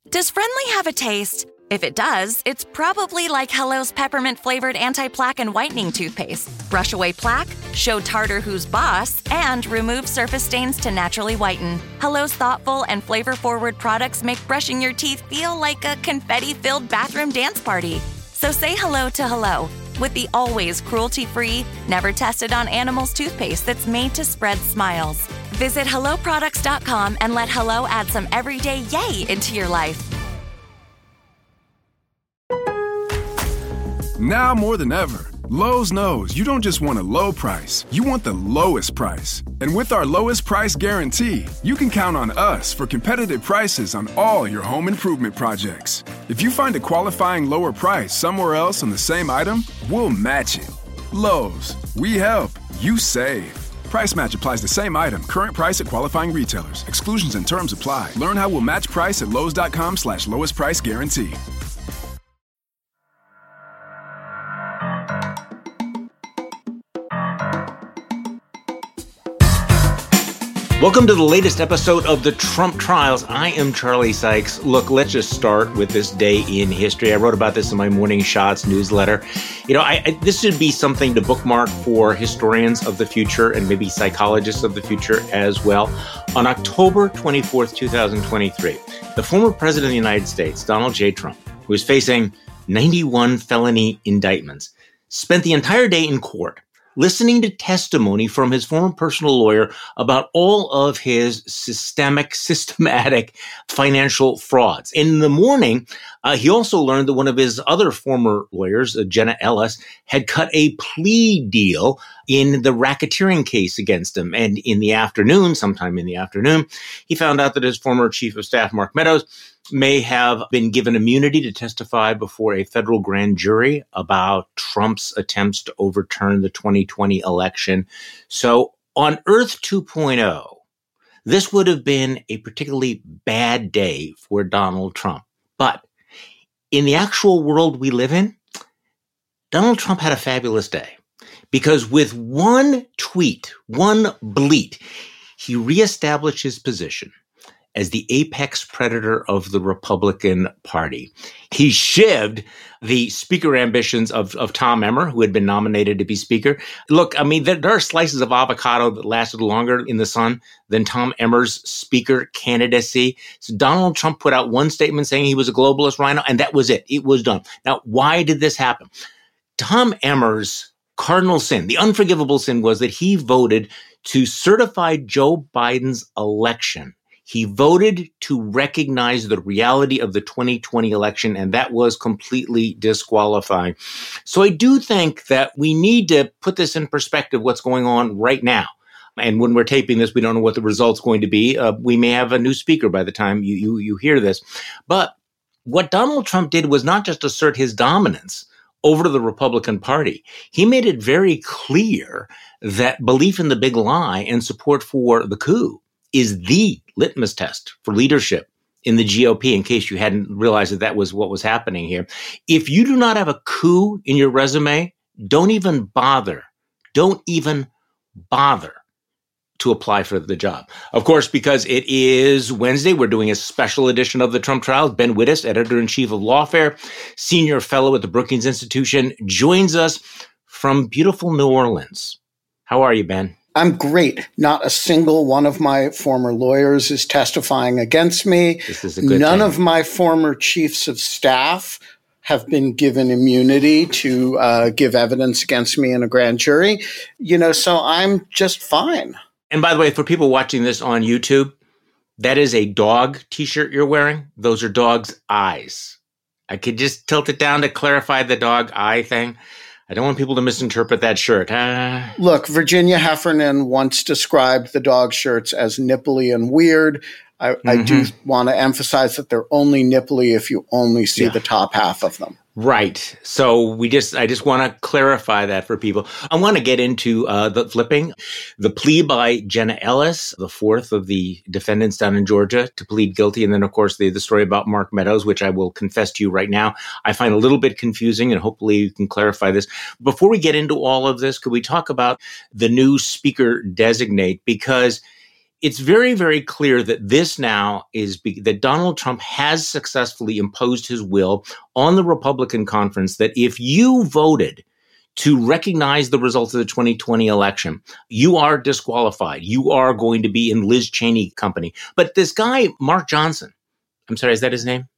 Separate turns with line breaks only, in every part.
Does friendly have a taste? If it does, it's probably like Hello's peppermint-flavored anti-plaque and whitening toothpaste. Brush away plaque, show tartar who's boss, and remove surface stains to naturally whiten. Hello's thoughtful and flavor-forward products make brushing your teeth feel like a confetti-filled bathroom dance party. So say hello to Hello with the always cruelty-free, never tested on animals toothpaste that's made to spread smiles. Visit HelloProducts.com and let Hello add some everyday yay into your life.
Now more than ever, Lowe's knows you don't just want a low price, you want the lowest price. And with our lowest price guarantee, you can count on us for competitive prices on all your home improvement projects. If you find a qualifying lower price somewhere else on the same item, we'll match it. Lowe's, we help, you save. Price match applies to same item, current price at qualifying retailers. Exclusions and terms apply. Learn how we'll match price at lowes.com/lowest price guarantee.
Welcome to the latest episode of the Trump Trials. I am Charlie Sykes. Look, let's just start with this day in history. I wrote about this in my Morning Shots newsletter. You know, this should be something to bookmark for historians of the future and maybe psychologists of the future as well. On October 24th, 2023, the former president of the United States, Donald J. Trump, who is facing 91 felony indictments, spent the entire day in court listening to testimony from his former personal lawyer about all of his systematic financial frauds. In the morning, he also learned that one of his other former lawyers, Jenna Ellis, had cut a plea deal in the racketeering case against him. And in the afternoon, sometime in the afternoon, he found out that his former chief of staff, Mark Meadows, may have been given immunity to testify before a federal grand jury about Trump's attempts to overturn the 2020 election. So on Earth 2.0, this would have been a particularly bad day for Donald Trump. But in the actual world we live in, Donald Trump had a fabulous day because with one tweet, one bleat, he reestablished his position as the apex predator of the Republican Party. He shivved the speaker ambitions of Tom Emmer, who had been nominated to be speaker. Look, I mean, there are slices of avocado that lasted longer in the sun than Tom Emmer's speaker candidacy. So Donald Trump put out one statement saying he was a globalist rhino, and that was it. It was done. Now, why did this happen? Tom Emmer's cardinal sin, the unforgivable sin, was that he voted to certify Joe Biden's election. He voted to recognize the reality of the 2020 election, and that was completely disqualifying. So I do think that we need to put this in perspective, what's going on right now. And when we're taping this, we don't know what the result's going to be. We may have a new speaker by the time you hear this. But what Donald Trump did was not just assert his dominance over the Republican Party. He made it very clear that belief in the big lie and support for the coup is the litmus test for leadership in the GOP, in case you hadn't realized that was what was happening here. If you do not have a coup in your resume, don't even bother to apply for the job. Of course, because it is Wednesday, we're doing a special edition of the Trump Trials. Ben Wittes, editor-in-chief of Lawfare, senior fellow at the Brookings Institution, joins us from beautiful New Orleans. How are you, Ben?
I'm great. Not a single one of my former lawyers is testifying against me.
This is a good
None
thing.
of my former chiefs of staff have been given immunity to give evidence against me in a grand jury. So I'm just fine.
And by the way, for people watching this on YouTube, that is a dog t-shirt you're wearing. Those are dog's eyes. I could just tilt it down to clarify the dog eye thing. I don't want people to misinterpret that shirt.
Look, Virginia Heffernan once described the dog shirts as nipply and weird. I do want to emphasize that they're only nipply if you only see the top half of them.
Right. So I just want to clarify that for people. I want to get into the flipping, the plea by Jenna Ellis, the fourth of the defendants down in Georgia, to plead guilty. And then, of course, the story about Mark Meadows, which I will confess to you right now, I find a little bit confusing, and hopefully you can clarify this. Before we get into all of this, could we talk about the new speaker designate? Because it's very, very clear that this now is that Donald Trump has successfully imposed his will on the Republican conference that if you voted to recognize the results of the 2020 election, you are disqualified. You are going to be in Liz Cheney company. But this guy, Mark Johnson, I'm sorry, is that his name?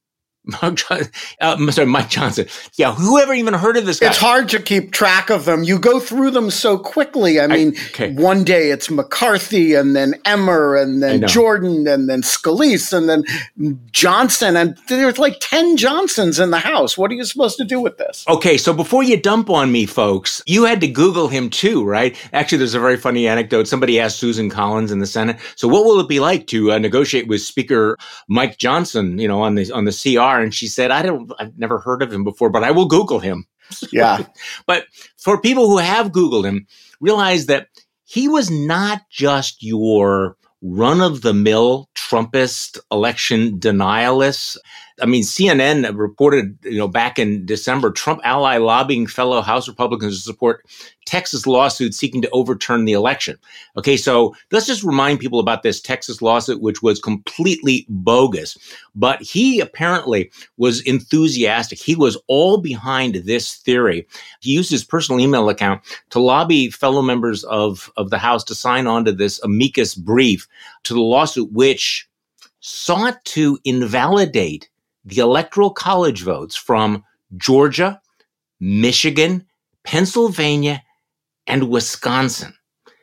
Mike Johnson. Yeah, whoever even heard of this guy?
It's hard to keep track of them. You go through them so quickly. I mean, one day it's McCarthy, and then Emmer, and then Jordan, and then Scalise, and then Johnson. And there's like 10 Johnsons in the House. What are you supposed to do with this?
Okay, so before you dump on me, folks, you had to Google him too, right? Actually, there's a very funny anecdote. Somebody asked Susan Collins in the Senate, so what will it be like to negotiate with Speaker Mike Johnson, on the CR? And she said, I've never heard of him before, but I will Google him.
Yeah.
But for people who have Googled him, realize that he was not just your run-of-the-mill Trumpist election denialist. I mean, CNN reported, back in December, Trump ally lobbying fellow House Republicans to support Texas lawsuit seeking to overturn the election. Okay, so let's just remind people about this Texas lawsuit, which was completely bogus. But he apparently was enthusiastic. He was all behind this theory. He used his personal email account to lobby fellow members of the House to sign on to this amicus brief to the lawsuit, which sought to invalidate the Electoral College votes from Georgia, Michigan, Pennsylvania, and Wisconsin.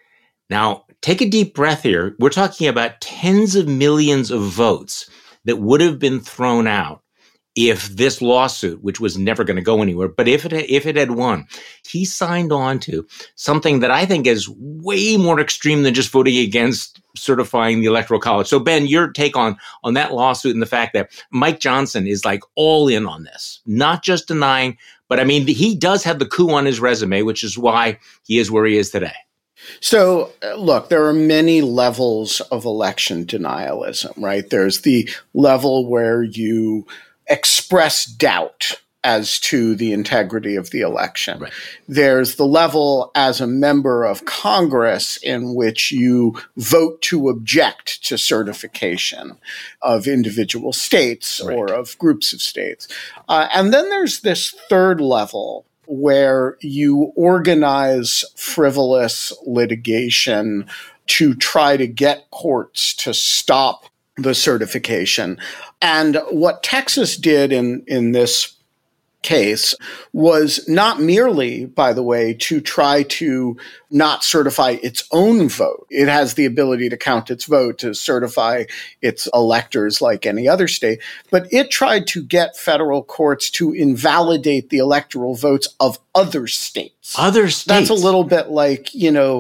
Now, take a deep breath here. We're talking about tens of millions of votes that would have been thrown out if this lawsuit, which was never going to go anywhere, but if it had won. He signed on to something that I think is way more extreme than just voting against certifying the Electoral College. So, Ben, your take on that lawsuit and the fact that Mike Johnson is like all in on this, not just denying, but I mean, he does have the coup on his resume, which is why he is where he is today.
So, look, there are many levels of election denialism, right? There's the level where you express doubt as to the integrity of the election.
Right.
There's the level as a member of Congress in which you vote to object to certification of individual states or of groups of states. And then there's this third level where you organize frivolous litigation to try to get courts to stop the certification. And what Texas did in this case was not merely, by the way, to try to not certify its own vote. It has the ability to count its vote, to certify its electors like any other state, but it tried to get federal courts to invalidate the electoral votes of other states.
Other states.
That's a little bit like,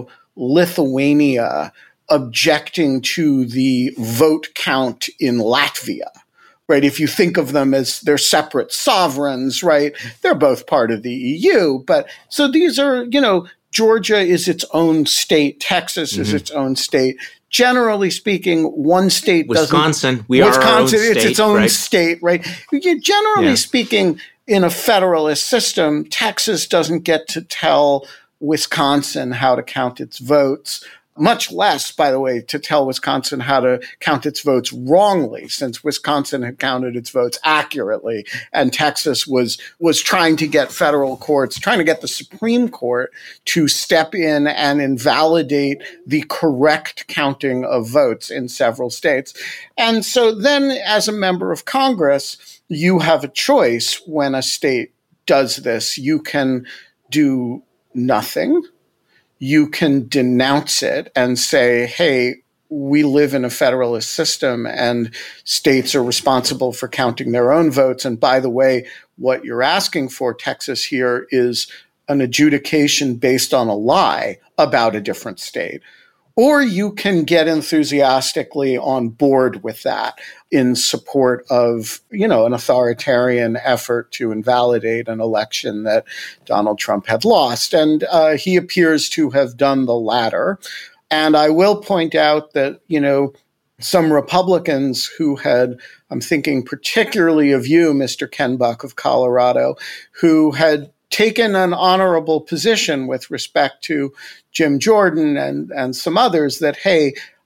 Lithuania objecting to the vote count in Latvia. Right, if you think of them as they're separate sovereigns, right, they're both part of the EU. But so these are, Georgia is its own state. Texas is its own state. Generally speaking, one state
Wisconsin,
it's its own state, right? Generally speaking, in a federalist system, Texas doesn't get to tell Wisconsin how to count its votes. Much less, by the way, to tell Wisconsin how to count its votes wrongly, since Wisconsin had counted its votes accurately, and Texas was trying to get federal courts, trying to get the Supreme Court to step in and invalidate the correct counting of votes in several states. And so then, as a member of Congress, you have a choice when a state does this. You can do nothing. You can denounce it and say, hey, we live in a federalist system and states are responsible for counting their own votes. And by the way, what you're asking for, Texas, here is an adjudication based on a lie about a different state. Or you can get enthusiastically on board with that in support of, an authoritarian effort to invalidate an election that Donald Trump had lost. And he appears to have done the latter. And I will point out that, some Republicans who had, I'm thinking particularly of you, Mr. Ken Buck of Colorado, who had taken an honorable position with respect to Jim Jordan and some others that, hey,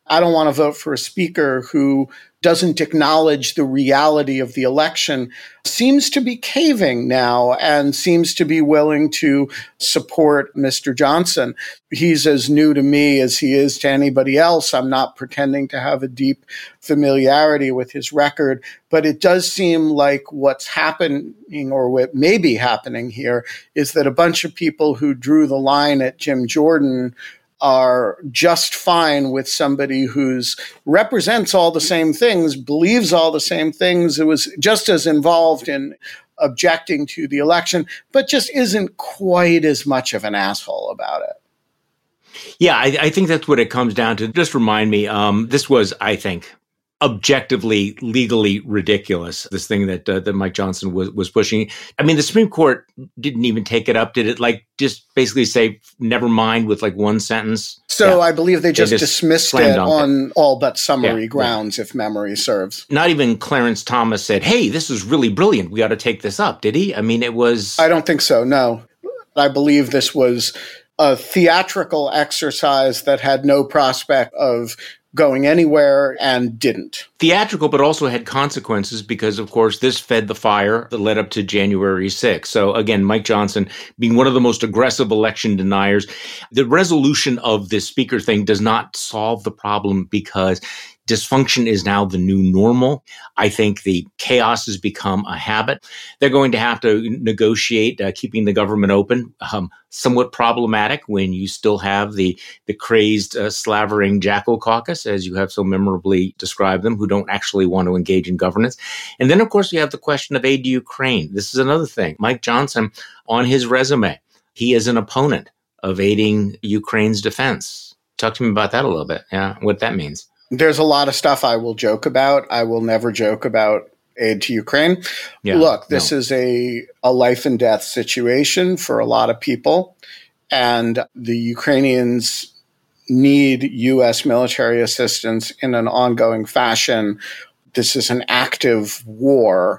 I don't want to vote for a speaker who doesn't acknowledge the reality of the election, seems to be caving now and seems to be willing to support Mr. Johnson. He's as new to me as he is to anybody else. I'm not pretending to have a deep familiarity with his record, but it does seem like what's happening, or what may be happening here, is that a bunch of people who drew the line at Jim Jordan are just fine with somebody who's represents all the same things, believes all the same things, who was just as involved in objecting to the election, but just isn't quite as much of an asshole about it.
Yeah, I think that's what it comes down to. Just remind me, this was, I think, objectively, legally ridiculous, this thing that Mike Johnson was pushing. I mean, the Supreme Court didn't even take it up. Did it just basically say, never mind, with one sentence?
So yeah. I believe they just dismissed it on all but summary grounds, if memory serves. Not
even Clarence Thomas said, hey, this is really brilliant, we ought to take this up, did he? I mean, it was...
I don't think so, no. I believe this was a theatrical exercise that had no prospect of going anywhere and didn't.
Theatrical, but also had consequences because, of course, this fed the fire that led up to January 6th. So again, Mike Johnson being one of the most aggressive election deniers, the resolution of this speaker thing does not solve the problem because dysfunction is now the new normal. I think the chaos has become a habit. They're going to have to negotiate keeping the government open. Somewhat problematic when you still have the crazed, slavering Jackal Caucus, as you have so memorably described them, who don't actually want to engage in governance. And then, of course, you have the question of aid to Ukraine. This is another thing. Mike Johnson, on his resume, he is an opponent of aiding Ukraine's defense. Talk to me about that a little bit. Yeah, what that means.
There's a lot of stuff I will joke about. I will never joke about aid to Ukraine. Yeah, look, this is a life and death situation for a lot of people, and the Ukrainians need U.S. military assistance in an ongoing fashion. This is an active war,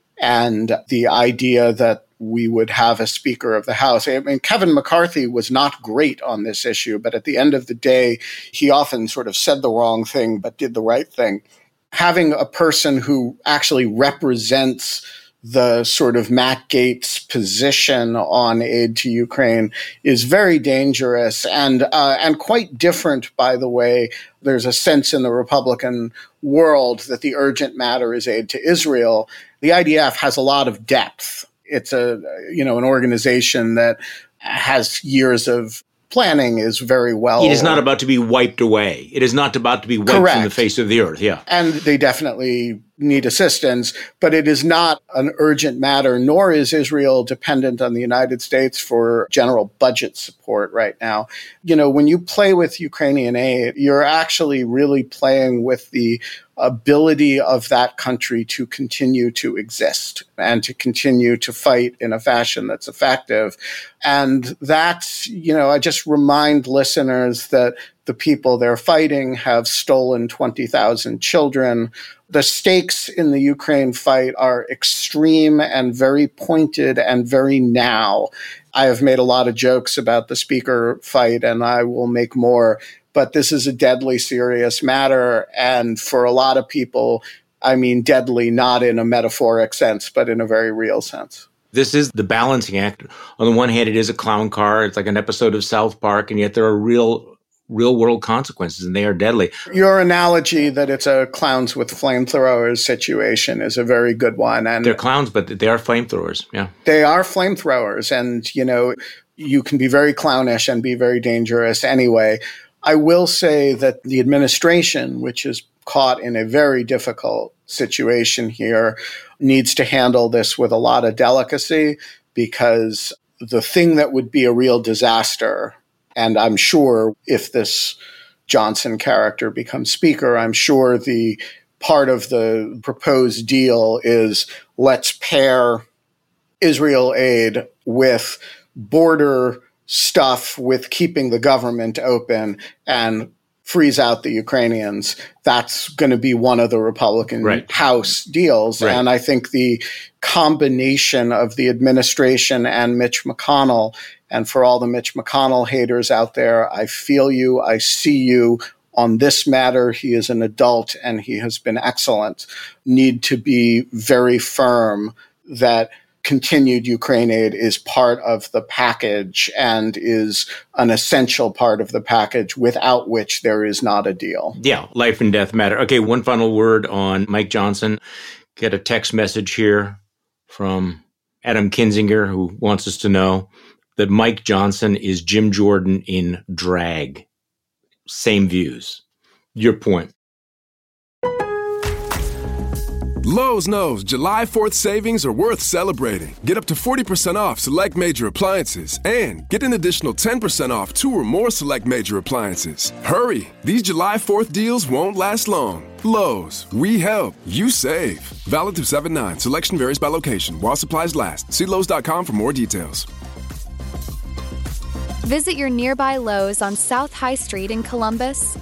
and the idea that we would have a Speaker of the House. I mean, Kevin McCarthy was not great on this issue, but at the end of the day, he often sort of said the wrong thing, but did the right thing. Having a person who actually represents the sort of Matt Gaetz position on aid to Ukraine is very dangerous and quite different, by the way. There's a sense in the Republican world that the urgent matter is aid to Israel. The IDF has a lot of depth. It's an organization that has years of planning, is very well.
It is not about to be wiped away. It is not about to be wiped from the face of the earth. Yeah.
And they definitely need assistance, but it is not an urgent matter, nor is Israel dependent on the United States for general budget support right now. When you play with Ukrainian aid, you're actually really playing with the ability of that country to continue to exist and to continue to fight in a fashion that's effective. And that's, I just remind listeners that the people they're fighting have stolen 20,000 children. The stakes in the Ukraine fight are extreme and very pointed and very now. I have made a lot of jokes about the speaker fight, and I will make more. But this is a deadly serious matter. And for a lot of people, I mean deadly not in a metaphoric sense, but in a very real sense.
This is the balancing act. On the one hand, it is a clown car. It's like an episode of South Park, and yet there are real world consequences, and they are deadly.
Your analogy that it's a clowns with flamethrowers situation is a very good one. And
they're clowns, but they are flamethrowers. Yeah.
They are flamethrowers. And, you can be very clownish and be very dangerous anyway. I will say that the administration, which is caught in a very difficult situation here, needs to handle this with a lot of delicacy, because the thing that would be a real disaster, and I'm sure if this Johnson character becomes speaker, I'm sure the part of the proposed deal is let's pair Israel aid with border stuff, with keeping the government open, and freeze out the Ukrainians. That's going to be one of the Republican House deals. Right. And I think the combination of the administration and Mitch McConnell, and for all the Mitch McConnell haters out there, I feel you, I see you, on this matter, he is an adult and he has been excellent, need to be very firm that continued Ukraine aid is part of the package and is an essential part of the package without which there is not a deal.
Yeah, life and death matter. Okay, one final word on Mike Johnson. Get a text message here from Adam Kinzinger, who wants us to know that Mike Johnson is Jim Jordan in drag. Same views. Your point.
Lowe's knows July 4th savings are worth celebrating. Get up to 40% off select major appliances and get an additional 10% off 2 or more select major appliances. Hurry, these July 4th deals won't last long. Lowe's, we help, you save. Valid through 7/9. Selection varies by location while supplies last. See Lowe's.com for more details.
Visit your nearby Lowe's on South High Street in Columbus.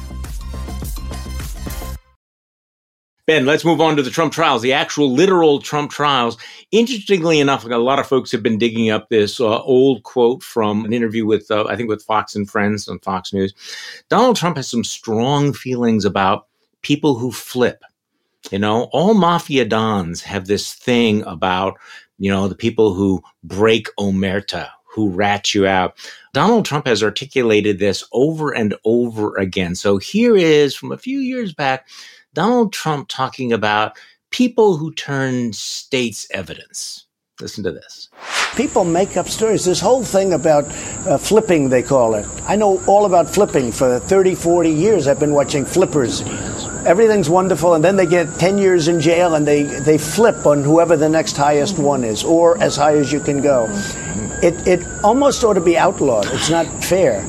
Ben, let's move on to the Trump trials, the actual literal Trump trials. Interestingly enough, a lot of folks have been digging up this old quote from an interview with, I think, with Fox and Friends on Fox News. Donald Trump has some strong feelings about people who flip. You know, all mafia dons have this thing about, you know, the people who break omerta, who rat you out. Donald Trump has articulated this over and over again. So here is, from a few years back, Donald Trump talking about people who turn state's evidence. Listen to this.
People make up stories. This whole thing about flipping, they call it. I know all about flipping. For 30, 40 years, I've been watching flippers. Everything's wonderful, and then they get 10 years in jail, and they flip on whoever the next highest one is, or as high as you can go. It almost ought to be outlawed. It's not fair.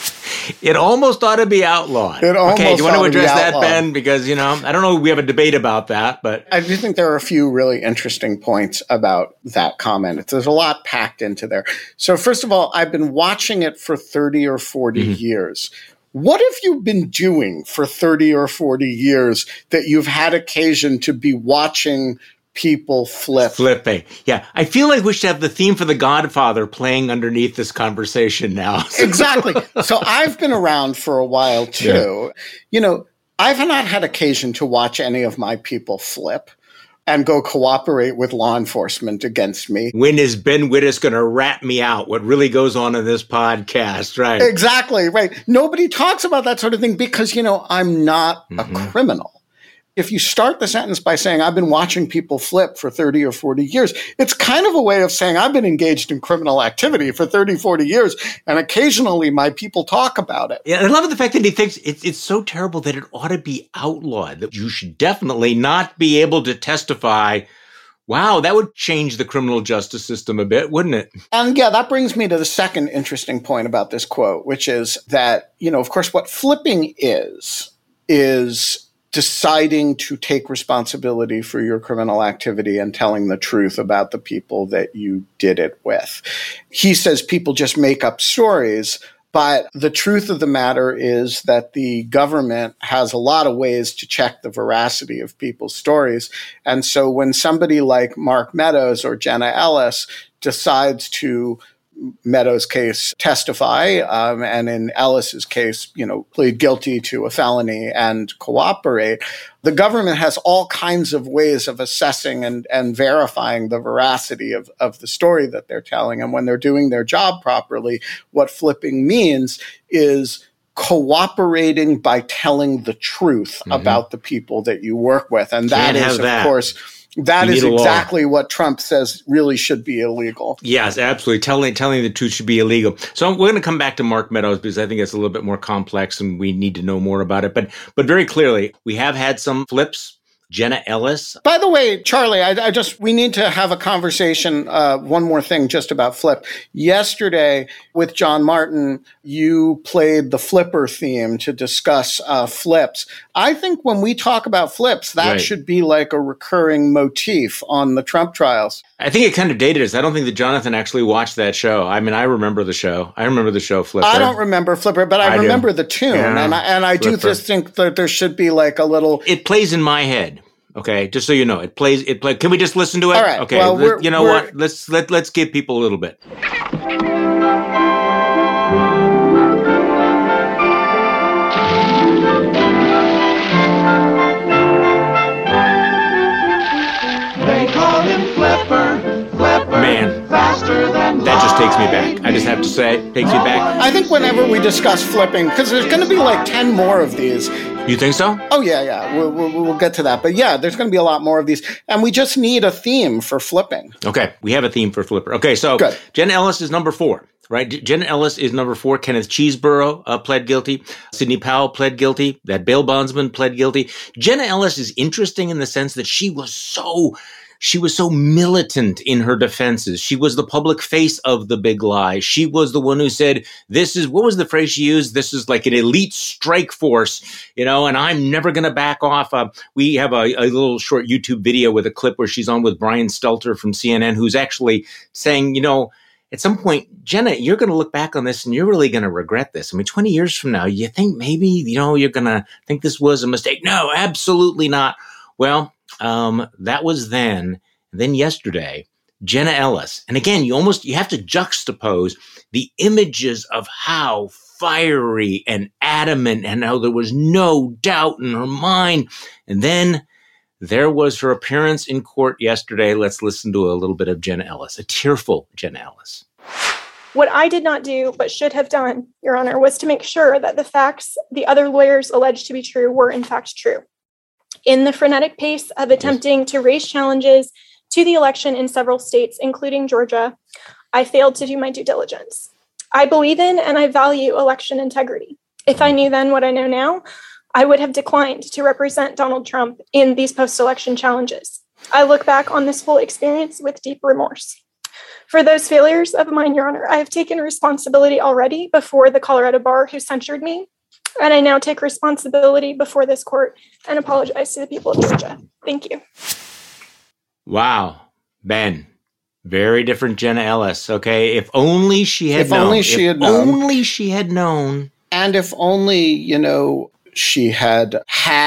It almost ought to be outlawed. Okay, do you want to address that, Ben? Because, you know, I don't know, we have a debate about that, but
I do think there are a few really interesting points about that comment. There's a lot packed into there. So first of all, I've been watching it for 30 or 40 years. What have you been doing for 30 or 40 years that you've had occasion to be watching people flipping?
Yeah. I feel like we should have the theme for The Godfather playing underneath this conversation now.
Exactly. So I've been around for a while too. Yeah. You know, I've not had occasion to watch any of my people flip and go cooperate with law enforcement against me.
When is Ben Wittes going to rat me out? What really goes on in this podcast, right?
Exactly, right. Nobody talks about that sort of thing because, you know, I'm not a criminal. If you start the sentence by saying, I've been watching people flip for 30 or 40 years, it's kind of a way of saying I've been engaged in criminal activity for 30, 40 years, and occasionally my people talk about it.
Yeah, I love the fact that he thinks it's so terrible that it ought to be outlawed, that you should definitely not be able to testify. Wow, that would change the criminal justice system a bit, wouldn't it?
And yeah, that brings me to the second interesting point about this quote, which is that, you know, of course, what flipping is deciding to take responsibility for your criminal activity and telling the truth about the people that you did it with. He says people just make up stories, but the truth of the matter is that the government has a lot of ways to check the veracity of people's stories. And so when somebody like Mark Meadows or Jenna Ellis decides to, Meadows' case, testify, and in Ellis's case, you know, plead guilty to a felony and cooperate, the government has all kinds of ways of assessing and verifying the veracity of the story that they're telling. And when they're doing their job properly, what flipping means is cooperating by telling the truth about the people that you work with. And that is, of course, that is exactly what Trump says really should be illegal.
Yes, absolutely. Telling the truth should be illegal. So we're going to come back to Mark Meadows because I think it's a little bit more complex and we need to know more about it. But very clearly, we have had some flips. Jenna Ellis.
By the way, Charlie, we need to have a conversation. One more thing just about flip. Yesterday with John Martin, you played the flipper theme to discuss flips. I think when we talk about flips, that should be like a recurring motif on the Trump trials.
I think it kind of dated us. I don't think that Jonathan actually watched that show. I mean, I remember the show. I remember the show Flipper.
I don't remember Flipper, but I remember the tune. Yeah, and I do just think that there should be like a little...
It plays in my head. Okay, just so you know, it plays. Can we just listen to it?
All right.
Okay,
well,
what? Let's give people a little bit. Man, that just takes me back. I just have to say, takes me back.
I think whenever we discuss flipping, because there's going to be like 10 more of these.
You think so?
Oh, yeah. We'll get to that. But yeah, there's going to be a lot more of these. And we just need a theme for flipping.
Okay, we have a theme for flipper. Okay, so good. Jenna Ellis is number 4. Right? Jenna Ellis is number 4. Kenneth Chesebro pled guilty. Sidney Powell pled guilty. That bail bondsman pled guilty. Jenna Ellis is interesting in the sense that she was so militant in her defenses. She was the public face of the big lie. She was the one who said, what was the phrase she used? This is like an elite strike force, and I'm never going to back off. We have a little short YouTube video with a clip where she's on with Brian Stelter from CNN, who's actually saying, at some point, Jenna, you're going to look back on this and you're really going to regret this. I mean, 20 years from now, you think maybe, you're going to think this was a mistake. No, absolutely not. Well, that was then. And then yesterday, Jenna Ellis. And again, you have to juxtapose the images of how fiery and adamant and how there was no doubt in her mind. And then there was her appearance in court yesterday. Let's listen to a little bit of Jenna Ellis, a tearful Jenna Ellis.
What I did not do, but should have done, Your Honor, was to make sure that the facts the other lawyers alleged to be true were in fact true. In the frenetic pace of attempting to raise challenges to the election in several states, including Georgia, I failed to do my due diligence. I believe in and I value election integrity. If I knew then what I know now, I would have declined to represent Donald Trump in these post-election challenges. I look back on this whole experience with deep remorse. For those failures of mine, Your Honor, I have taken responsibility already before the Colorado bar who censured me, and I now take responsibility before this court and apologize to the people of Georgia. Thank you.
Wow. Ben, very different Jenna Ellis. Okay, if only she had known. If only she had known.
And if only, she had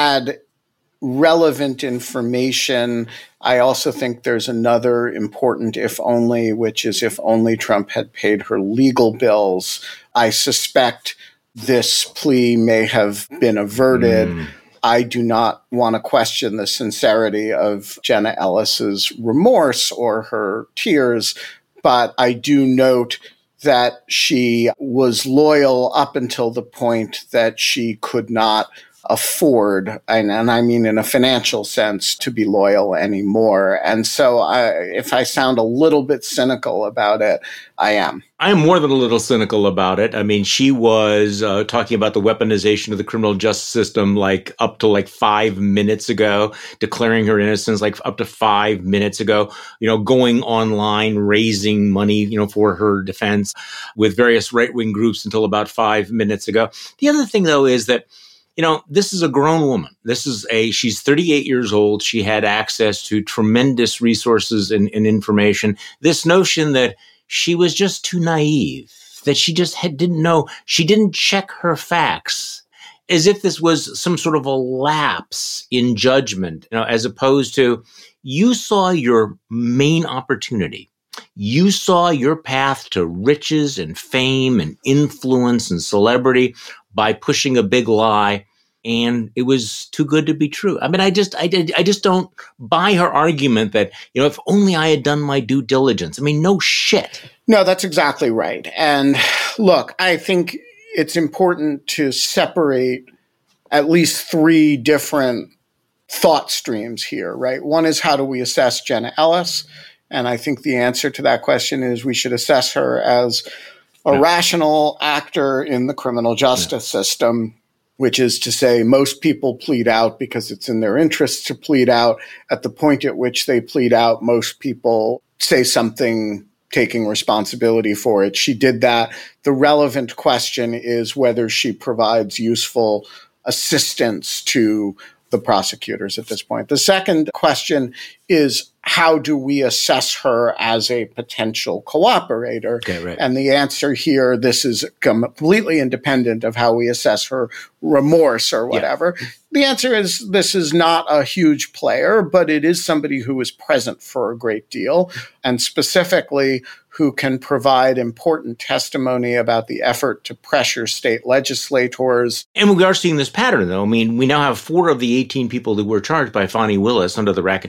relevant information. I also think there's another important if only, which is if only Trump had paid her legal bills. I suspect this plea may have been averted. I do not want to question the sincerity of Jenna Ellis's remorse or her tears, but I do note that she was loyal up until the point that she could not afford, and I mean in a financial sense, to be loyal anymore. And so if I sound a little bit cynical about it, I am.
I am more than a little cynical about it. I mean, she was talking about the weaponization of the criminal justice system up to 5 minutes ago, declaring her innocence up to 5 minutes ago, going online, raising money, for her defense with various right-wing groups until about 5 minutes ago. The other thing, though, is that this is a grown woman. She's 38 years old. She had access to tremendous resources and information. This notion that she was just too naive, that she just didn't know, she didn't check her facts, as if this was some sort of a lapse in judgment, as opposed to you saw your main opportunity. You saw your path to riches and fame and influence and celebrity by pushing a big lie, and it was too good to be true. I mean, I just don't buy her argument that, if only I had done my due diligence. I mean, no shit.
No, that's exactly right. And look, I think it's important to separate at least 3 different thought streams here, right? One is, how do we assess Jenna Ellis? And I think the answer to that question is we should assess her as a rational actor in the criminal justice system, which is to say most people plead out because it's in their interest to plead out. At the point at which they plead out, most people say something taking responsibility for it. She did that. The relevant question is whether she provides useful assistance to the prosecutors at this point. The second question is, how do we assess her as a potential cooperator?
Okay, right.
And the answer here, this is completely independent of how we assess her remorse or whatever. Yeah. The answer is, this is not a huge player, but it is somebody who is present for a great deal, and specifically who can provide important testimony about the effort to pressure state legislators.
And we are seeing this pattern, though. I mean, we now have 4 of the 18 people that were charged by Fani Willis under the racketeering statute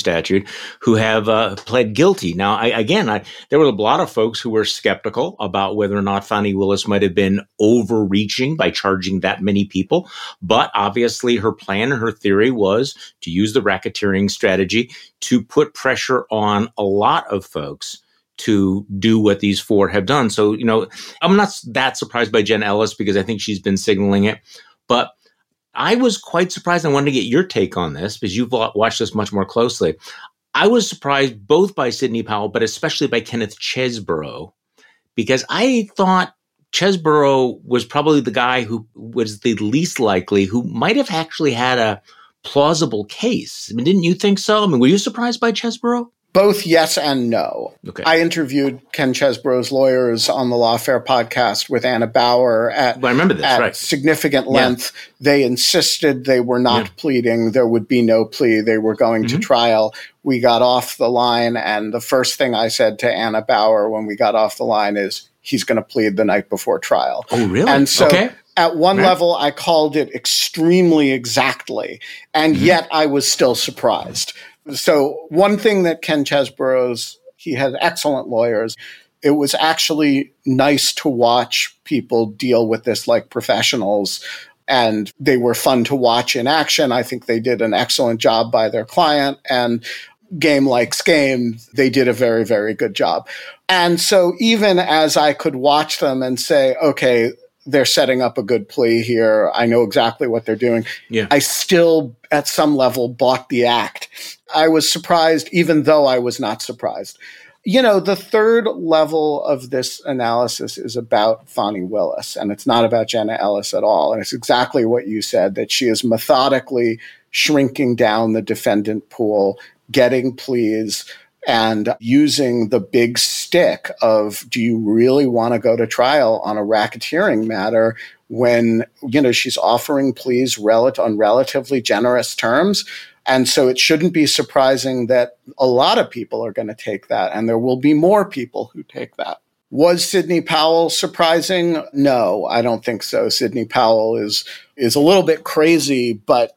statute who have pled guilty. Now, there were a lot of folks who were skeptical about whether or not Fani Willis might have been overreaching by charging that many people. But obviously, her plan and her theory was to use the racketeering strategy to put pressure on a lot of folks to do what these four have done. So, I'm not that surprised by Jenna Ellis because I think she's been signaling it. But I was quite surprised. I wanted to get your take on this because you've watched this much more closely. I was surprised both by Sidney Powell, but especially by Kenneth Chesebro, because I thought Chesebro was probably the guy who was the least likely, who might have actually had a plausible case. I mean, didn't you think so? I mean, were you surprised by Chesebro?
Both yes and no.
Okay.
I interviewed Ken Chesebro's lawyers on the Lawfare podcast with Anna Bauer at significant length. Yeah. They insisted they were not pleading. There would be no plea. They were going to trial. We got off the line, and the first thing I said to Anna Bauer when we got off the line is, he's going to plead the night before trial.
Oh, really?
And so at one level, I called it extremely exactly, and yet I was still surprised. So one thing that Ken Chesebro's, he had excellent lawyers. It was actually nice to watch people deal with this like professionals, and they were fun to watch in action. I think they did an excellent job by their client, and game likes game, they did a very, very good job. And so even as I could watch them and say, okay, they're setting up a good plea here, I know exactly what they're doing, I still, at some level, bought the act. I was surprised, even though I was not surprised. The third level of this analysis is about Fani Willis, and it's not about Jenna Ellis at all. And it's exactly what you said, that she is methodically shrinking down the defendant pool, getting pleas, and using the big stick of, do you really want to go to trial on a racketeering matter when, she's offering pleas on relatively generous terms? And so it shouldn't be surprising that a lot of people are going to take that, and there will be more people who take that. Was Sidney Powell surprising? No, I don't think so. Sidney Powell is a little bit crazy, but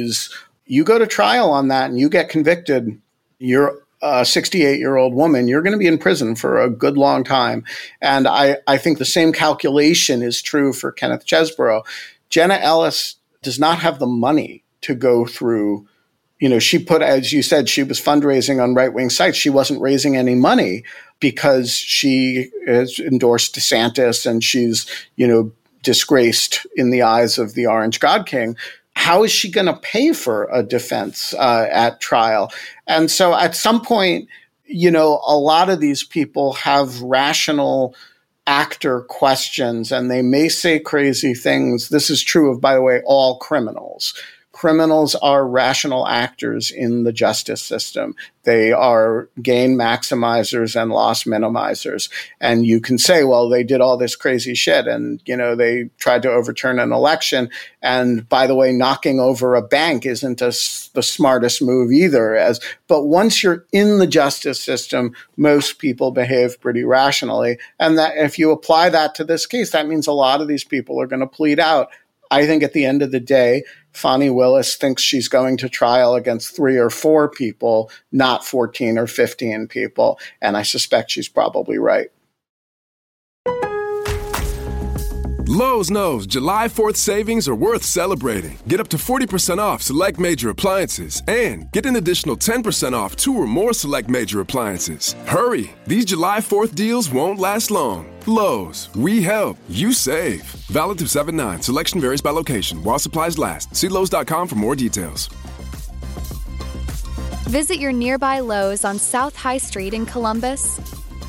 you go to trial on that and you get convicted, you're a 68-year-old woman, you're going to be in prison for a good long time. And I think the same calculation is true for Kenneth Chesebro. Jenna Ellis does not have the money to go through. She put, as you said, she was fundraising on right-wing sites. She wasn't raising any money because she has endorsed DeSantis and she's, disgraced in the eyes of the Orange God King. How is she going to pay for a defense at trial? And so at some point, a lot of these people have rational actor questions, and they may say crazy things. This is true of, by the way, all criminals. Criminals are rational actors in the justice system. They are gain maximizers and loss minimizers. And you can say, well, they did all this crazy shit and, they tried to overturn an election. And by the way, knocking over a bank isn't the smartest move either. But once you're in the justice system, most people behave pretty rationally. And that if you apply that to this case, that means a lot of these people are going to plead out. I think at the end of the day, Fani Willis thinks she's going to trial against 3 or 4 people, not 14 or 15 people. And I suspect she's probably right.
Lowe's knows July 4th savings are worth celebrating. Get up to 40% off select major appliances and get an additional 10% off 2 or more select major appliances. Hurry! These July 4th deals won't last long. Lowe's, we help, you save. Valid through 7/9. Selection varies by location while supplies last. See Lowe's.com for more details.
Visit your nearby Lowe's on South High Street in Columbus.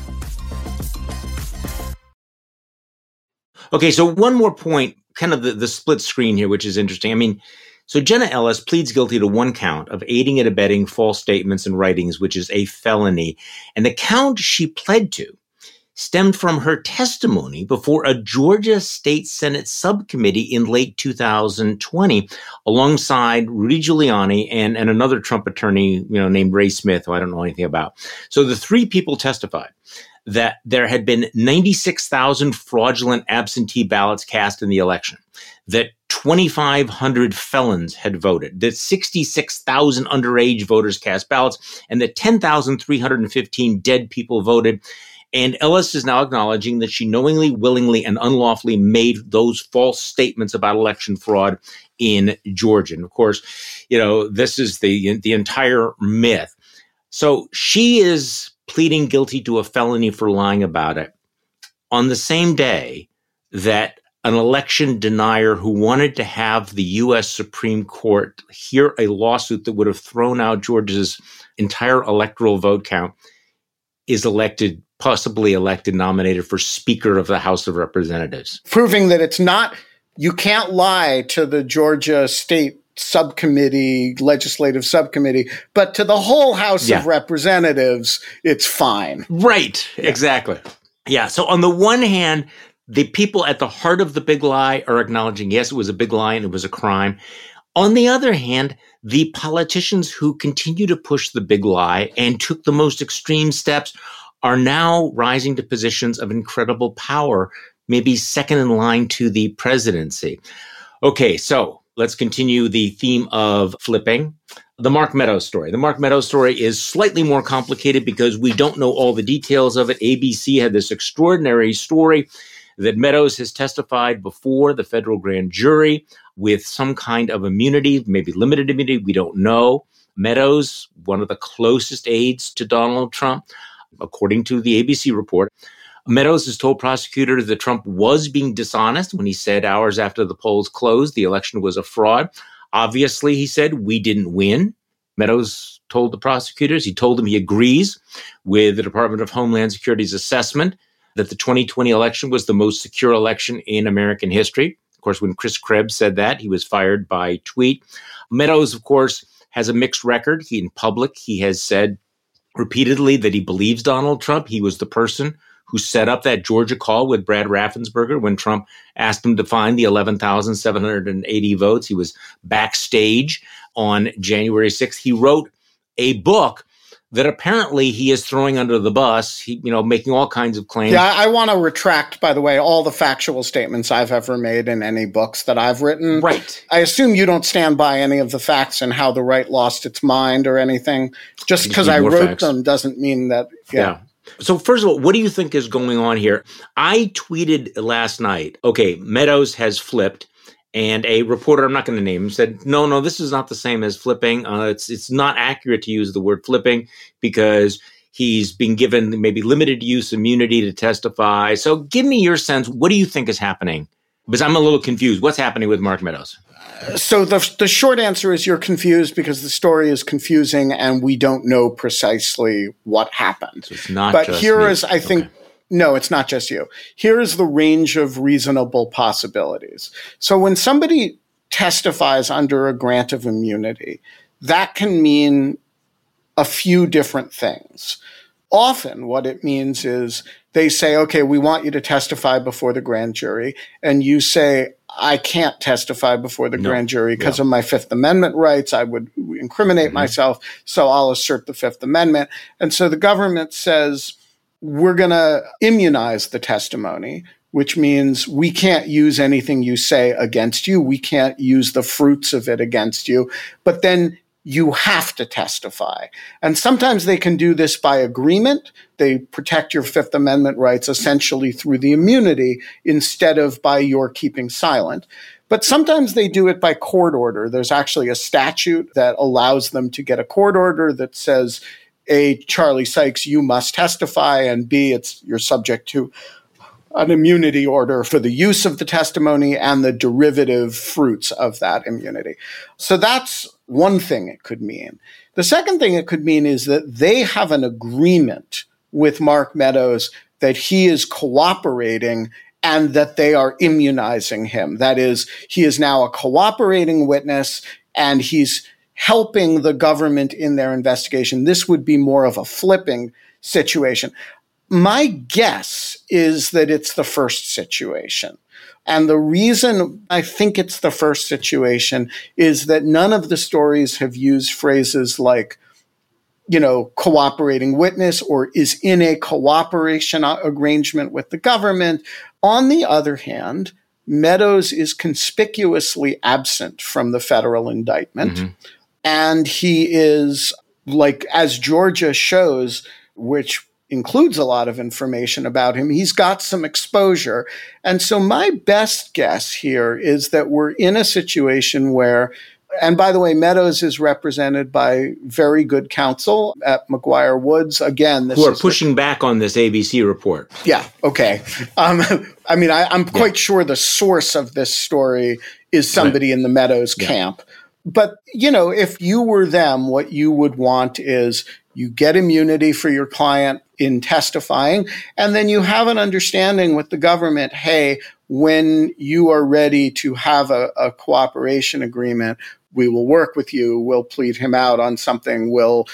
Okay, so one more point, kind of the split screen here, which is interesting. I mean, so Jenna Ellis pleads guilty to 1 count of aiding and abetting false statements and writings, which is a felony. And the count she pled to stemmed from her testimony before a Georgia State Senate subcommittee in late 2020, alongside Rudy Giuliani and another Trump attorney, named Ray Smith, who I don't know anything about. So the 3 people testified. that there had been 96,000 fraudulent absentee ballots cast in the election, that 2,500 felons had voted, that 66,000 underage voters cast ballots, and that 10,315 dead people voted. And Ellis is now acknowledging that she knowingly, willingly, and unlawfully made those false statements about election fraud in Georgia. And of course, this is the entire myth. So she is pleading guilty to a felony for lying about it on the same day that an election denier who wanted to have the U.S. Supreme Court hear a lawsuit that would have thrown out Georgia's entire electoral vote count is possibly elected, nominated for Speaker of the House of Representatives.
Proving that you can't lie to the Georgia State subcommittee, legislative subcommittee, but to the whole House of Representatives, it's fine.
Right. Yeah. Exactly. Yeah. So on the one hand, the people at the heart of the big lie are acknowledging, yes, it was a big lie and it was a crime. On the other hand, the politicians who continue to push the big lie and took the most extreme steps are now rising to positions of incredible power, maybe second in line to the presidency. Okay, so let's continue the theme of flipping. The Mark Meadows story. The Mark Meadows story is slightly more complicated because we don't know all the details of it. ABC had this extraordinary story that Meadows has testified before the federal grand jury with some kind of immunity, maybe limited immunity, we don't know. Meadows, one of the closest aides to Donald Trump, according to the ABC report, Meadows has told prosecutors that Trump was being dishonest when he said hours after the polls closed, the election was a fraud. Obviously, he said, we didn't win. Meadows told the prosecutors, he told them he agrees with the Department of Homeland Security's assessment that the 2020 election was the most secure election in American history. Of course, when Chris Krebs said that, he was fired by tweet. Meadows, of course, has a mixed record. In public, he has said repeatedly that he believes Donald Trump. He was the person who set up that Georgia call with Brad Raffensperger when Trump asked him to find the 11,780 votes. He was backstage on January 6th. He wrote a book that apparently he is throwing under the bus, making all kinds of claims.
Yeah, I want to retract, by the way, all the factual statements I've ever made in any books that I've written.
Right.
I assume you don't stand by any of the facts and how the right lost its mind or anything. Just because I wrote them doesn't mean that.
Yeah. So first of all, what do you think is going on here? I tweeted last night, okay, Meadows has flipped. And a reporter, I'm not going to name him, said, no, this is not the same as flipping. It's not accurate to use the word flipping because he's been given maybe limited use immunity to testify. So give me your sense. What do you think is happening? Because I'm a little confused. What's happening with Mark Meadows?
So the short answer is you're confused because the story is confusing and we don't know precisely what happened.
So it's not
but
just
here
me.
is, I think, okay. No, it's not just you. Here is the range of reasonable possibilities. So when somebody testifies under a grant of immunity, that can mean a few different things. Often what it means is they say, okay, we want you to testify before the grand jury. And you say, I can't testify before the grand jury because of my Fifth Amendment rights. I would incriminate myself, so I'll assert the Fifth Amendment. And so the government says, we're going to immunize the testimony, which means we can't use anything you say against you. We can't use the fruits of it against you. But then you have to testify. And sometimes they can do this by agreement. They protect your Fifth Amendment rights essentially through the immunity instead of by your keeping silent. But sometimes they do it by court order. There's actually a statute that allows them to get a court order that says, A, Charlie Sykes, you must testify, and B, you're subject to an immunity order for the use of the testimony and the derivative fruits of that immunity. So that's one thing it could mean. The second thing it could mean is that they have an agreement with Mark Meadows that he is cooperating and that they are immunizing him. That is, he is now a cooperating witness and he's helping the government in their investigation. This would be more of a flipping situation. My guess is that it's the first situation. And the reason I think it's the first situation is that none of the stories have used phrases like cooperating witness or is in a cooperation arrangement with the government. On the other hand, Meadows is conspicuously absent from the federal indictment. Mm-hmm. And he is, like, as Georgia shows, which includes a lot of information about him, he's got some exposure. And so my best guess here is that we're in a situation where, and by the way, Meadows is represented by very good counsel at McGuire Woods. Again,
who are pushing back on this ABC report.
Yeah. Okay. I'm quite sure the source of this story is somebody in the Meadows camp. But, if you were them, what you would want is you get immunity for your client in testifying, and then you have an understanding with the government, hey, when you are ready to have a cooperation agreement, we will work with you, we'll plead him out on something,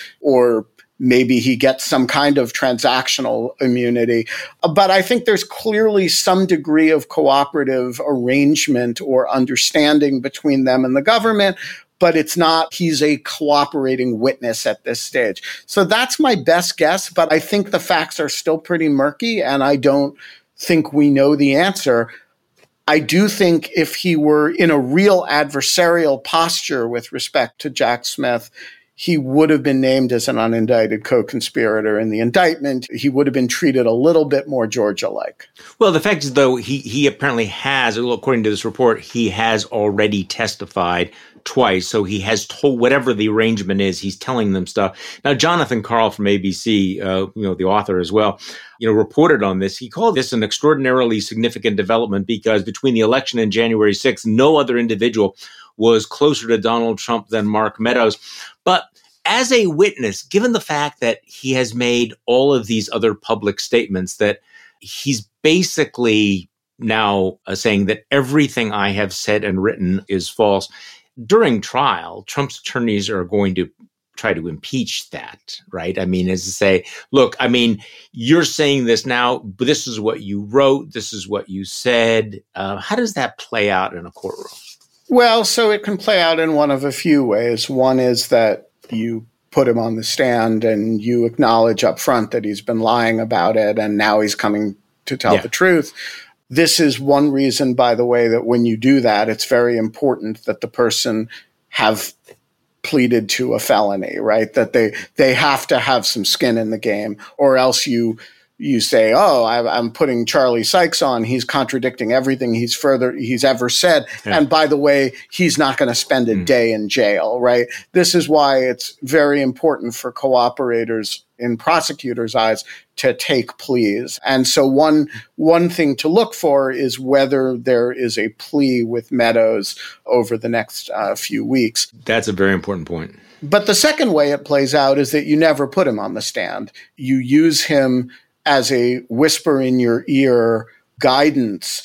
or maybe he gets some kind of transactional immunity. But I think there's clearly some degree of cooperative arrangement or understanding between them and the government, but it's not, he's a cooperating witness at this stage. So that's my best guess, but I think the facts are still pretty murky, and I don't think we know the answer. I do think if he were in a real adversarial posture with respect to Jack Smith, he would have been named as an unindicted co-conspirator in the indictment. He would have been treated a little bit more Georgia-like.
Well, the fact is, though, he apparently has, according to this report, he has already testified twice. So he has told whatever the arrangement is, he's telling them stuff. Now, Jonathan Karl from ABC, the author as well, reported on this. He called this an extraordinarily significant development because between the election and January 6th, no other individual was closer to Donald Trump than Mark Meadows. But as a witness, given the fact that he has made all of these other public statements, that he's basically now saying that everything I have said and written is false. During trial, Trump's attorneys are going to try to impeach that, right? I mean, as to say, look, you're saying this now, but this is what you wrote, this is what you said. How does that play out in a courtroom?
Well, so it can play out in one of a few ways. One is that you put him on the stand and you acknowledge up front that he's been lying about it and now he's coming to tell the truth. This is one reason, by the way, that when you do that, it's very important that the person have pleaded to a felony, right? That they have to have some skin in the game, or else you say, I'm putting Charlie Sykes on. He's contradicting everything he's ever said. Yeah. And by the way, he's not going to spend a day in jail, right? This is why it's very important for cooperators in prosecutors' eyes to take pleas. And so one thing to look for is whether there is a plea with Meadows over the next few weeks.
That's a very important point.
But the second way it plays out is that you never put him on the stand. You use him as a whisper in your ear guidance,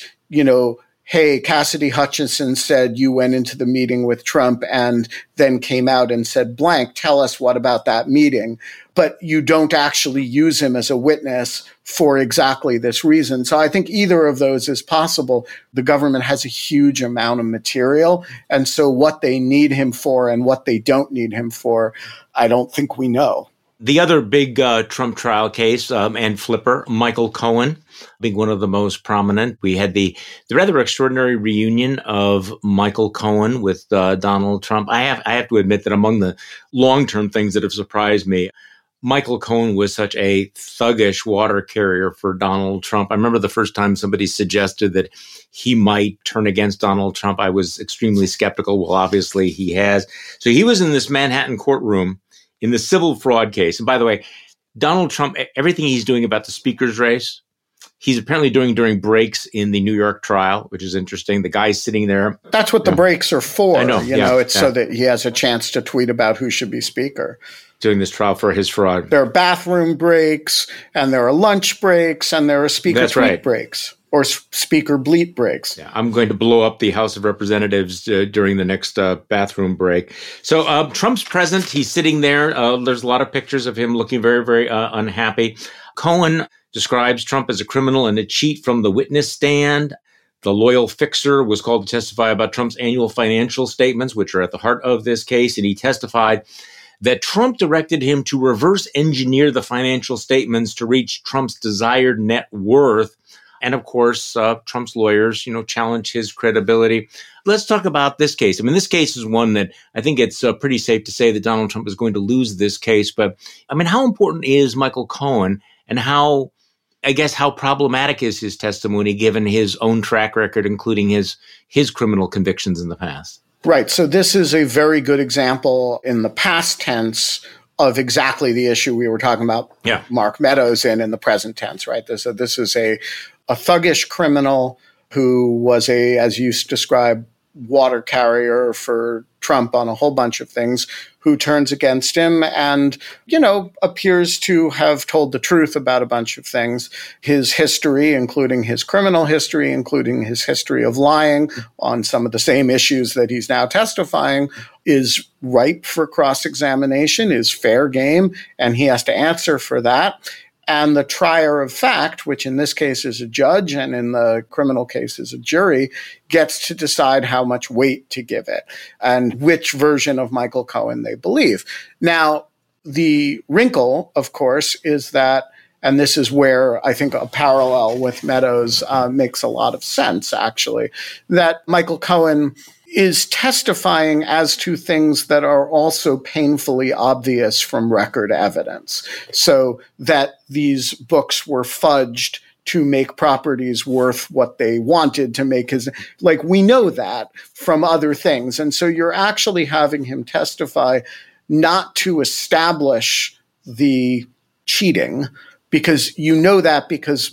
hey, Cassidy Hutchinson said you went into the meeting with Trump and then came out and said blank, tell us what about that meeting. But you don't actually use him as a witness for exactly this reason. So I think either of those is possible. The government has a huge amount of material. And so what they need him for and what they don't need him for, I don't think we know.
The other big Trump trial case and flipper, Michael Cohen, being one of the most prominent. We had the rather extraordinary reunion of Michael Cohen with Donald Trump. I have to admit that among the long-term things that have surprised me, Michael Cohen was such a thuggish water carrier for Donald Trump. I remember the first time somebody suggested that he might turn against Donald Trump. I was extremely skeptical. Well, obviously he has. So he was in this Manhattan courtroom in the civil fraud case. And by the way, Donald Trump, everything he's doing about the speaker's race, he's apparently doing during breaks in the New York trial, which is interesting. The guy's sitting there.
That's what the breaks are for.
I know.
It's so that he has a chance to tweet about who should be speaker.
Doing this trial for his fraud.
There are bathroom breaks, and there are lunch breaks, and there are speaker tweet breaks. Or speaker bleat breaks.
Yeah, I'm going to blow up the House of Representatives during the next bathroom break. So Trump's present. He's sitting there. There's a lot of pictures of him looking very, very unhappy. Cohen describes Trump as a criminal and a cheat from the witness stand. The loyal fixer was called to testify about Trump's annual financial statements, which are at the heart of this case. And he testified that Trump directed him to reverse engineer the financial statements to reach Trump's desired net worth. And of course, Trump's lawyers, challenge his credibility. Let's talk about this case. I mean, this case is one that I think it's pretty safe to say that Donald Trump is going to lose this case. But I mean, how important is Michael Cohen, and how problematic is his testimony given his own track record, including his criminal convictions in the past?
Right. So this is a very good example in the past tense of exactly the issue we were talking about Mark Meadows in the present tense, right? This is a thuggish criminal who was as you described, water carrier for Trump on a whole bunch of things, who turns against him and, appears to have told the truth about a bunch of things. His history, including his criminal history, including his history of lying on some of the same issues that he's now testifying, is ripe for cross-examination, is fair game, and he has to answer for that. And the trier of fact, which in this case is a judge and in the criminal case is a jury, gets to decide how much weight to give it and which version of Michael Cohen they believe. Now, the wrinkle, of course, is that, and this is where I think a parallel with Meadows makes a lot of sense, actually, that Michael Cohen is testifying as to things that are also painfully obvious from record evidence. So that these books were fudged to make properties worth what they wanted to make we know that from other things. And so you're actually having him testify not to establish the cheating, because we know that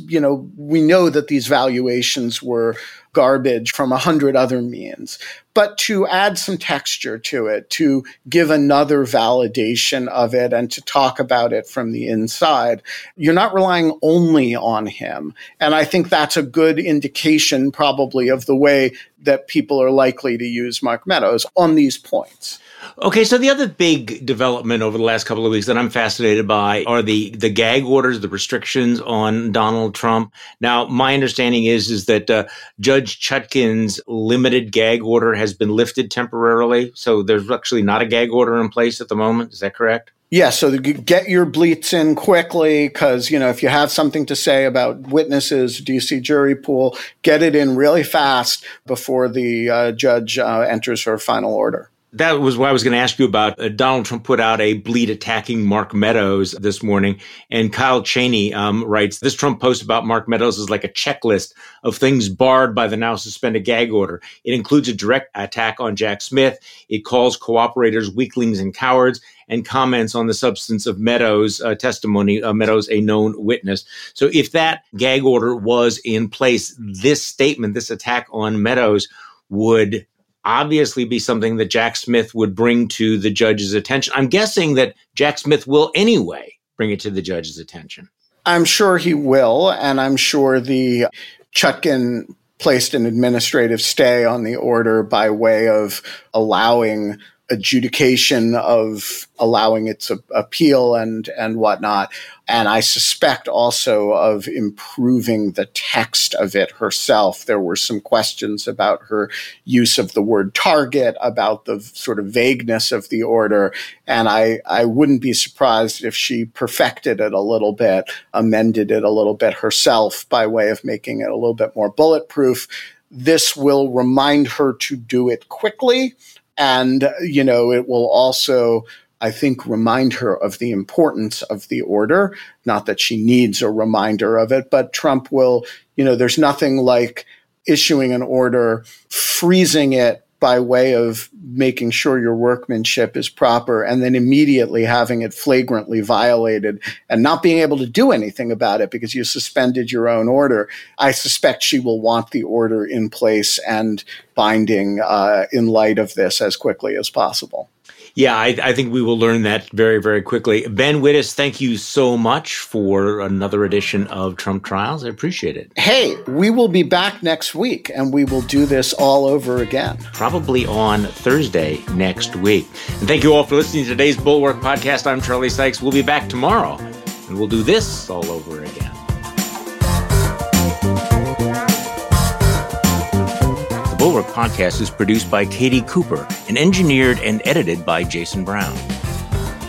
these valuations were garbage from 100 other means, but to add some texture to it, to give another validation of it and to talk about it from the inside. You're not relying only on him. And I think that's a good indication probably of the way that people are likely to use Mark Meadows on these points.
Okay, so the other big development over the last couple of weeks that I'm fascinated by are the gag orders, the restrictions on Donald Trump. Now, my understanding is that Judge Chutkan's limited gag order has been lifted temporarily. So there's actually not a gag order in place at the moment. Is that correct?
Yeah, so get your bleats in quickly because, if you have something to say about witnesses, DC jury pool, get it in really fast before the judge enters her final order.
That was what I was going to ask you about. Donald Trump put out a bleat attacking Mark Meadows this morning. And Kyle Cheney writes, this Trump post about Mark Meadows is like a checklist of things barred by the now suspended gag order. It includes a direct attack on Jack Smith. It calls cooperators weaklings and cowards, and comments on the substance of Meadows' testimony, Meadows, a known witness. So if that gag order was in place, this statement, this attack on Meadows would obviously be something that Jack Smith would bring to the judge's attention. I'm guessing that Jack Smith will anyway bring it to the judge's attention.
I'm sure he will, and I'm sure the Chutkan placed an administrative stay on the order by way of allowing adjudication, of allowing its appeal and whatnot. And I suspect also of improving the text of it herself. There were some questions about her use of the word target, about the sort of vagueness of the order. And I wouldn't be surprised if she perfected it a little bit, amended it a little bit herself by way of making it a little bit more bulletproof. This will remind her to do it quickly. And, it will also, I think, remind her of the importance of the order. Not that she needs a reminder of it, but Trump will, there's nothing like issuing an order, freezing it by way of making sure your workmanship is proper, and then immediately having it flagrantly violated and not being able to do anything about it because you suspended your own order. I suspect she will want the order in place and binding in light of this as quickly as possible.
Yeah, I think we will learn that very, very quickly. Ben Wittes, thank you so much for another edition of Trump Trials. I appreciate it.
Hey, we will be back next week, and we will do this all over again.
Probably on Thursday next week. And thank you all for listening to today's Bulwark Podcast. I'm Charlie Sykes. We'll be back tomorrow, and we'll do this all over again. The Bulwark Podcast is produced by Katie Cooper and engineered and edited by Jason Brown.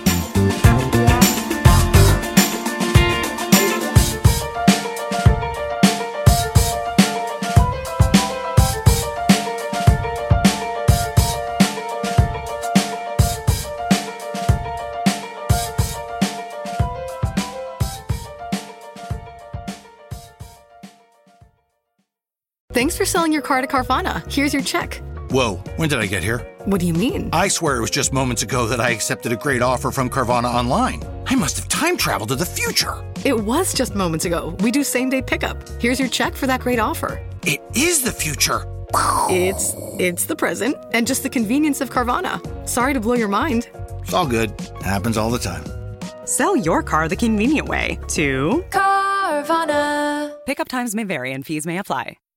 Thanks for selling your car to Carvana. Here's your check.
Whoa, when did I get here?
What do you mean?
I swear it was just moments ago that I accepted a great offer from Carvana online. I must have time traveled to the future.
It was just moments ago. We do same-day pickup. Here's your check for that great offer.
It is the future.
It's the present and just the convenience of Carvana. Sorry to blow your mind.
It's all good. Happens all the time.
Sell your car the convenient way to
Carvana.
Pickup times may vary and fees may apply.